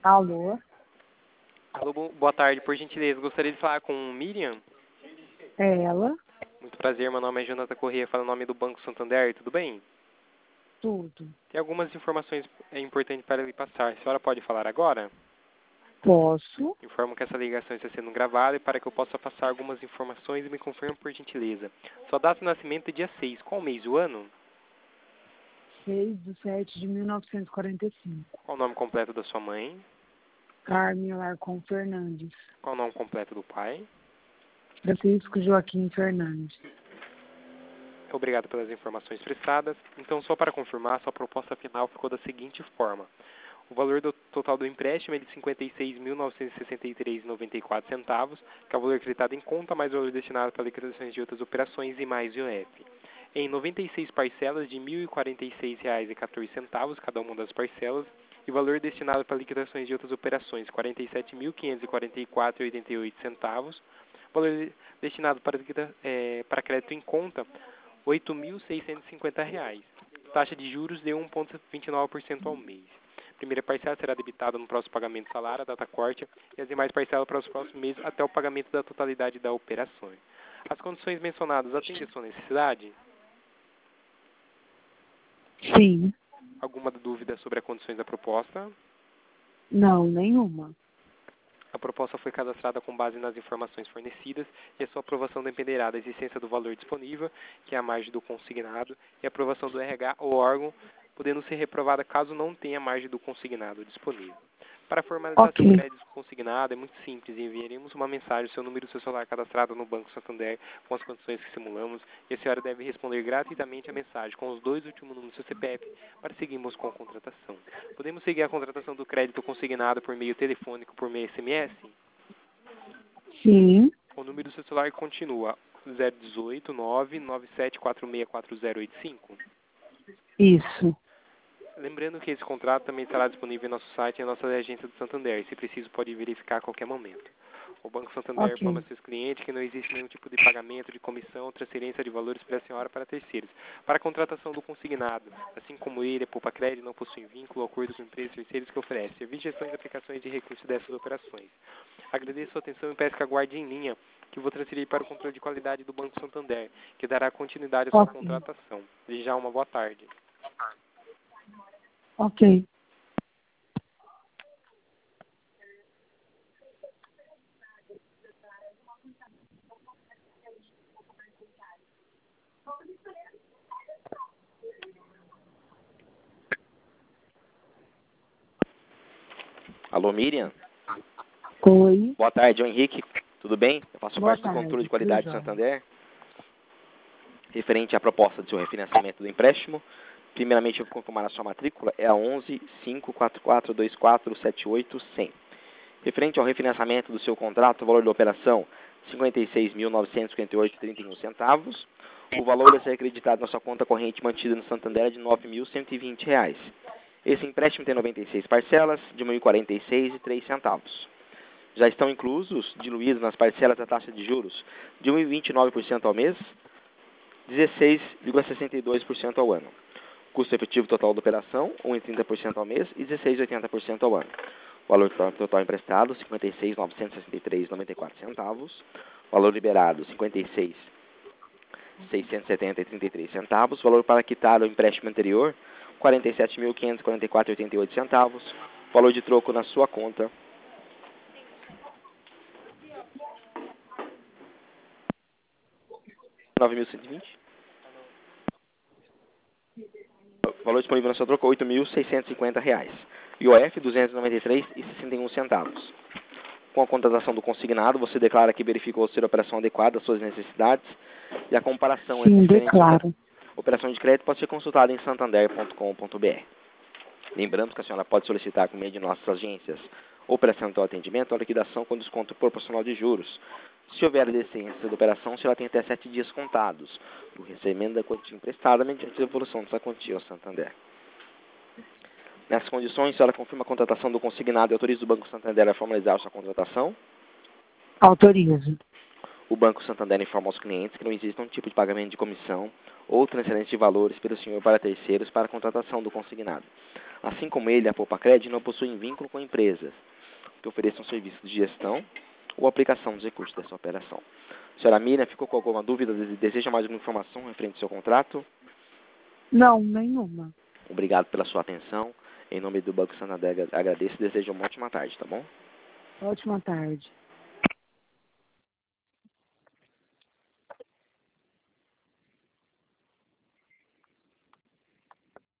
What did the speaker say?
Alô? Alô, boa tarde. Por gentileza, gostaria de falar com Miriam. É ela? Muito prazer, meu nome é Jonathan Corrêa, falo em nome do Banco Santander, tudo bem? Tudo. Tem algumas informações importantes para lhe passar. A senhora pode falar agora? Posso? Informo que essa ligação está sendo gravada e para que eu possa passar algumas informações, me confirme por gentileza. Sua data de nascimento é dia 6. Qual mês do ano? 6/7/1945. Qual o nome completo da sua mãe? Carmen Larcon Fernandes. Qual o nome completo do pai? Francisco Joaquim Fernandes. Obrigado pelas informações prestadas. Então, só para confirmar, sua proposta final ficou da seguinte forma. O valor total do empréstimo é de R$ 56.963,94, que é o valor acreditado em conta, mais o valor destinado para liquidações de outras operações e mais IOF. Em 96 parcelas de R$ 1.046,14, cada uma das parcelas, e o valor destinado para liquidações de outras operações, R$ 47.544,88, valor destinado para crédito em conta, R$ 8.650. Taxa de juros de 1,29% ao mês. Primeira parcela será debitada no próximo pagamento do salário, a data corte, e as demais parcelas para os próximos meses até o pagamento da totalidade da operação. As condições mencionadas atendem a sua necessidade? Sim. Alguma dúvida sobre as condições da proposta? Não, nenhuma. A proposta foi cadastrada com base nas informações fornecidas e a sua aprovação dependerá da existência do valor disponível, que é a margem do consignado, e a aprovação do RH ou órgão, podendo ser reprovada caso não tenha margem do consignado disponível. Para formalizar seu Ok. crédito consignado é muito simples, enviaremos uma mensagem, seu número do seu celular cadastrado no Banco Santander com as condições que simulamos e a senhora deve responder gratuitamente a mensagem com os 2 últimos números do seu CPF para seguirmos com a contratação. Podemos seguir a contratação do crédito consignado por meio telefônico, por meio SMS? Sim. O número do seu celular continua 018 997464085. Isso. Lembrando que esse contrato também estará disponível em nosso site e em nossa agência do Santander. Se preciso, pode verificar a qualquer momento. O Banco Santander informa Ok. a seus clientes que não existe nenhum tipo de pagamento, de comissão ou transferência de valores para a senhora para terceiros. Para a contratação do consignado, assim como ele, a Poupa Crédito não possui vínculo ou acordo com empresas terceiras que oferecem serviços de gestão e aplicações de recursos dessas operações. Agradeço a sua atenção e peço que aguarde em linha, que vou transferir para o controle de qualidade do Banco Santander, que dará continuidade à sua Ok. contratação. Desde já, uma boa tarde. Ok. Alô, Miriam? Oi. Boa tarde, é o Henrique. Tudo bem? Eu faço Boa parte do controle tarde. de Tudo qualidade do jóia. Santander. Referente à proposta de seu refinanciamento do empréstimo, primeiramente eu vou confirmar a sua matrícula, é a 11.5442478-100. Referente ao refinanciamento do seu contrato, o valor da operação, R$ 56.958,31. O valor a ser acreditado na sua conta corrente mantida no Santander é de R$ 9.120. Esse empréstimo tem 96 parcelas, de R$ 1.046,03. Já estão inclusos, diluídos nas parcelas da taxa de juros de 1,29% ao mês, 16,62% ao ano. Custo efetivo total da operação, 1,30% ao mês e 16,80% ao ano. Valor total emprestado, R$ 56.963,94. Valor liberado, R$ 56.670,33. Valor para quitar o empréstimo anterior, R$ 47.544,88. Valor de troco na sua conta, R$ 9.120. Valor disponível na sua troca, R$ 8.650. IOF, R$ 293,61. Com a contratação do consignado, você declara que verificou ser a operação adequada às suas necessidades e a comparação entre Sim, diferentes declaro. operações de crédito pode ser consultada em santander.com.br. Lembrando que a senhora pode solicitar por meio de nossas agências ou prestando ao atendimento a liquidação com desconto proporcional de juros. Se houver decência da operação, a senhora tem até 7 dias contados do recebimento da quantia emprestada mediante a devolução dessa quantia ao Santander. Nessas condições, a senhora confirma a contratação do consignado e autoriza o Banco Santander a formalizar a sua contratação. Autorizo. O Banco Santander informa aos clientes que não existe um tipo de pagamento de comissão ou transferência de valores pelo senhor para terceiros para a contratação do consignado. Assim como ele, a Poupacred não possui vínculo com empresas que ofereçam serviços de gestão ou aplicação dos recursos dessa operação. Senhora Miriam, ficou com alguma dúvida? Deseja mais alguma informação referente ao seu contrato? Não, nenhuma. Obrigado pela sua atenção. Em nome do Banco Santander, agradeço e desejo uma ótima tarde, tá bom? Ótima tarde.